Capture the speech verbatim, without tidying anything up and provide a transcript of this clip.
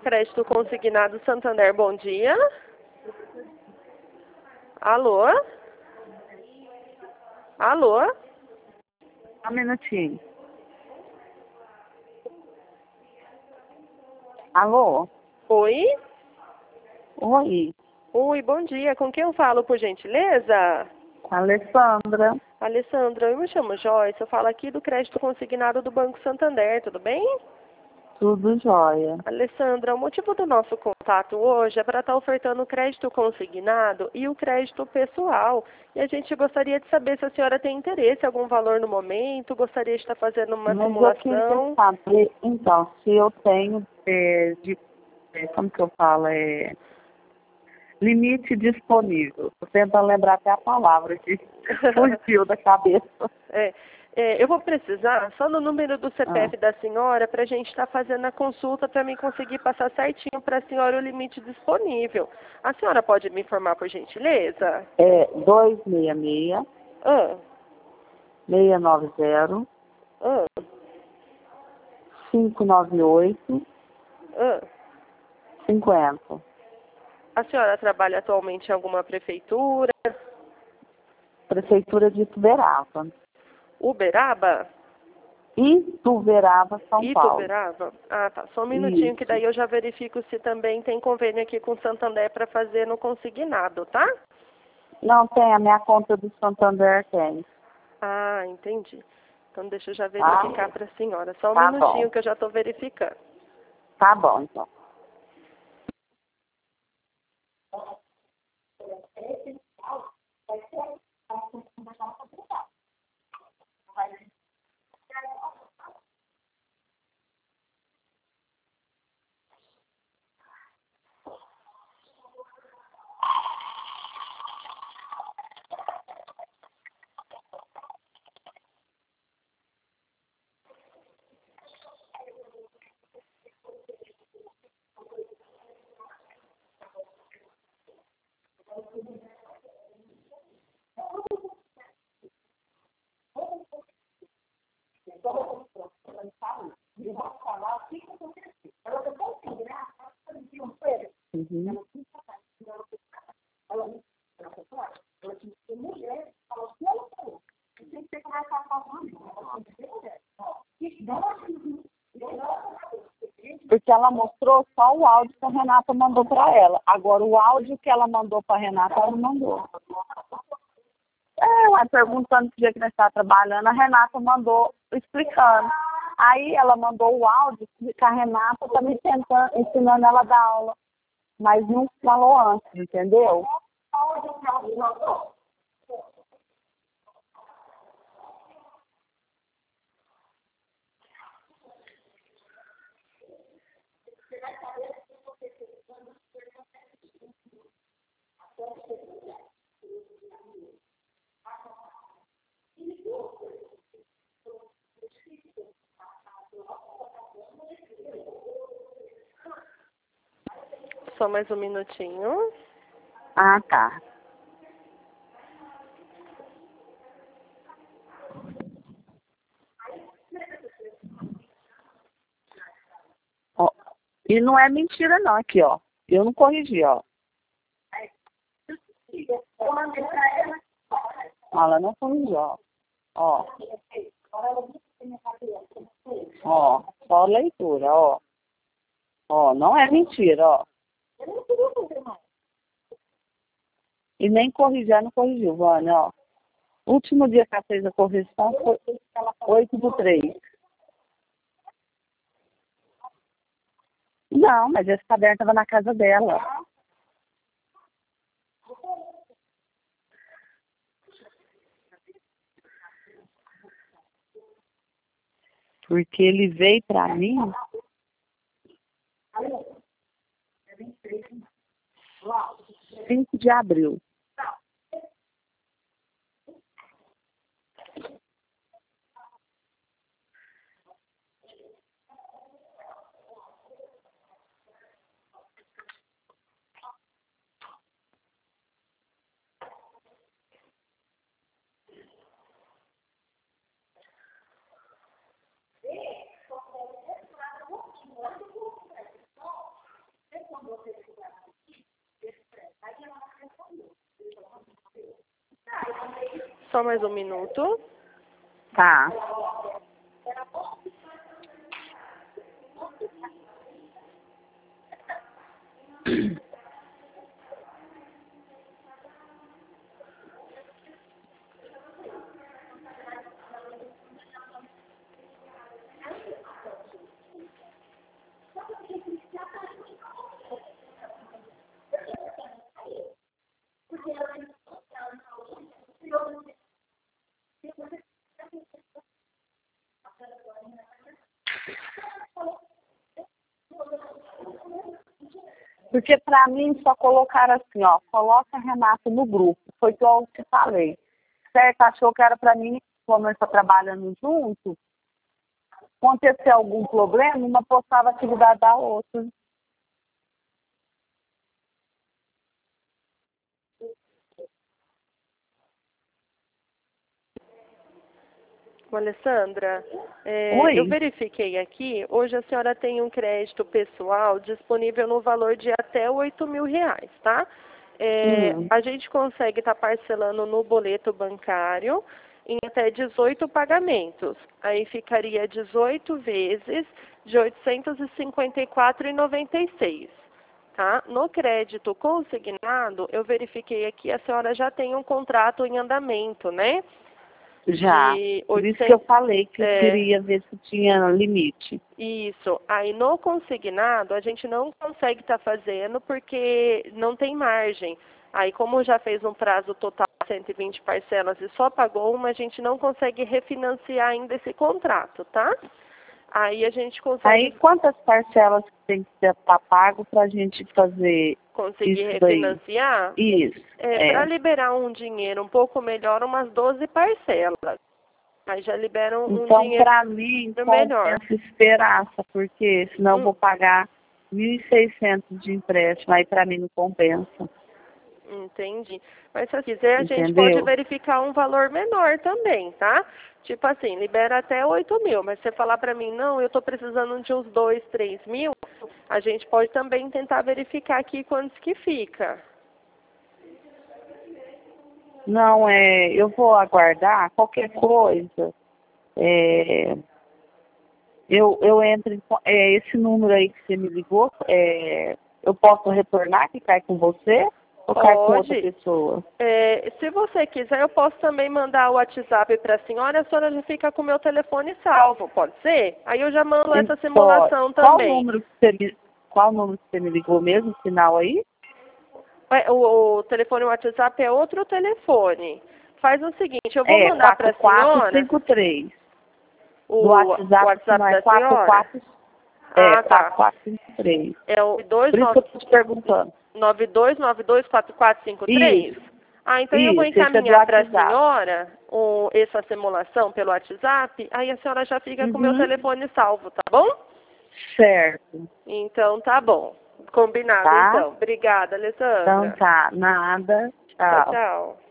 Crédito Consignado Santander, bom dia. Alô? Alô? Um minutinho. Alô? Oi? Oi, Oi, bom dia. Com quem eu falo, por gentileza? com a Alessandra. Alessandra, eu me chamo Joyce, eu falo aqui do Crédito Consignado do Banco Santander, tudo bem? Tudo jóia. Alessandra, o motivo do nosso contato hoje é para estar ofertando o crédito consignado e o crédito pessoal. E a gente gostaria de saber se a senhora tem interesse em algum valor no momento, gostaria de estar fazendo uma Mas eu queria simulação. saber, então, se eu tenho, é, de, é, como que eu falo, é, limite disponível. Estou tentando lembrar até a palavra que fugiu da cabeça. É, é, eu vou precisar só no número do C P F Ah, da senhora para a gente estar fazendo a consulta para mim conseguir passar certinho para a senhora o limite disponível. A senhora pode me informar, por gentileza? é dois seis seis, Ah, seis nove zero, ah, cinco nove oito, ah. cinco zero. A senhora trabalha atualmente em alguma prefeitura? Prefeitura de Ituverava. Uberaba? Ituverava, São Paulo. Ituberaba? Ah, tá. Só um minutinho que Isso. daí eu já verifico se também tem convênio aqui com o Santander para fazer no consignado, tá? Não tem, a minha conta do Santander tem. Ah, entendi. Então deixa eu já Tá? verificar para a senhora. Só um Tá minutinho bom. que eu já estou verificando. Tá bom, então. Uhum. Porque ela mostrou só o áudio que a Renata mandou para ela. Agora, o áudio que ela mandou para a Renata, ela não mandou. É, ela perguntando que dia que nós estávamos trabalhando, a Renata mandou explicando. Aí ela mandou o áudio que a Renata está me tentando, ensinando ela a dar aula. Mas não falou antes, entendeu? Só mais um minutinho. Ah, tá. Ó, e não é mentira não, aqui, ó. Eu não corrigi, ó. Ela não corrigiu, ó. Ó. Ó, só leitura, ó. Ó, não é mentira, ó. E nem corrigir, não corrigiu, Vânia, ó. O último dia que ela fez a correção foi oito do três. Não, mas esse caderno estava na casa dela. Porque ele veio para mim cinco de abril. Só mais um minuto. Tá. Porque para mim só colocaram assim, ó, coloca Renato no grupo. Foi o que eu te falei. Certo? Achou que era para mim, como nós estamos trabalhando junto, acontecer algum problema, uma postava a atividade da outra. Alessandra, é, eu verifiquei aqui, hoje a senhora tem um crédito pessoal disponível no valor de até oito mil reais, tá? É, Hum. A gente consegue estar parcelando no boleto bancário em até dezoito pagamentos. Aí ficaria dezoito vezes de oitocentos e cinquenta e quatro reais e noventa e seis centavos. Tá? No crédito consignado, eu verifiquei aqui, a senhora já tem um contrato em andamento, né? Já. De Por isso oitocentos, que eu falei que é, eu queria ver se tinha limite. Isso. Aí no consignado a gente não consegue estar fazendo porque não tem margem. Aí como já fez um prazo total de cento e vinte parcelas e só pagou uma, a gente não consegue refinanciar ainda esse contrato, tá? Aí a gente consegue Aí quantas parcelas tem que estar pago para a gente fazer conseguir isso daí? refinanciar. Isso. É, É. Para liberar um dinheiro um pouco melhor, umas doze parcelas. Aí já liberam um Então, dinheiro para mim, melhor. compensa esperar, porque senão eu Hum. vou pagar mil e seiscentos de empréstimo, aí para mim não compensa. Entendi. Mas se quiser, a gente Entendeu? pode verificar um valor menor também, tá? Tipo assim, libera até oito mil, mas se você falar pra mim, não, eu estou precisando de uns dois, três mil, a gente pode também tentar verificar aqui quantos que fica. Não, é, eu vou aguardar qualquer coisa. É, eu, eu entro em, co- é, esse número aí que você me ligou, é, eu posso retornar que cai com você ou cai com outra Pode. pessoa? É, se você quiser, eu posso também mandar o WhatsApp para a senhora, a senhora já fica com o meu telefone salvo, pode ser? Aí eu já mando essa Pode. simulação Qual também. número que você me, qual número que você me ligou mesmo, final aí? É, O, o telefone WhatsApp é outro telefone. Faz o seguinte, eu vou É, mandar para a quatro quatro senhora cinco três. o Do WhatsApp, WhatsApp não é da quatro senhora. quatro, é, Ah, quatro tá. quatro cinco três. É o dois Por isso que eu estou te perguntando. nove dois nove dois quatro quatro cinco três? Isso, Ah, então eu vou isso, esse é do encaminhar para a WhatsApp. senhora o, essa simulação pelo WhatsApp, aí a senhora já fica com o meu Uhum. telefone salvo, tá bom? Certo, Então tá bom. Combinado tá? então. Obrigada, Então Alessandra. tá, nada, Tchau, tchau. tchau.